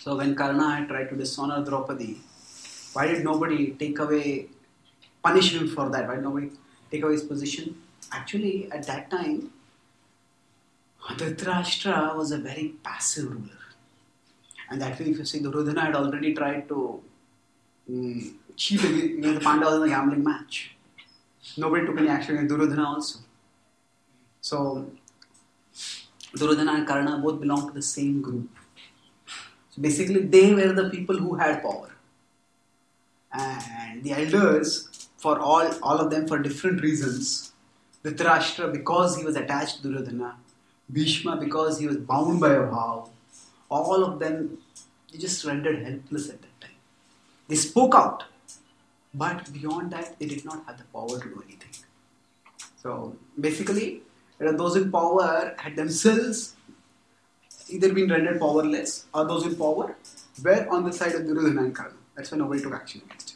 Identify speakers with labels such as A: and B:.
A: So when Karna had tried to dishonor Draupadi, why did nobody punish him for that? Why did nobody take away his position? Actually, at that time, Dhritarashtra was a very passive ruler. And actually, if you see, Duryodhana had already tried to cheat against the Pandavas in the gambling match. Nobody took any action against Duryodhana also. So, Duryodhana and Karna both belonged to the same group. So basically, they were the people who had power. And the elders, for all of them for different reasons, Dhritarashtra because he was attached to Duryodhana, Bhishma because he was bound by a vow, all of them, they just rendered helpless at that time. They spoke out, but beyond that, they did not have the power to do anything. So basically, those in power had themselves either been rendered powerless, or those in power were on the side of Duryodhana and Karna. That's why nobody took action against it.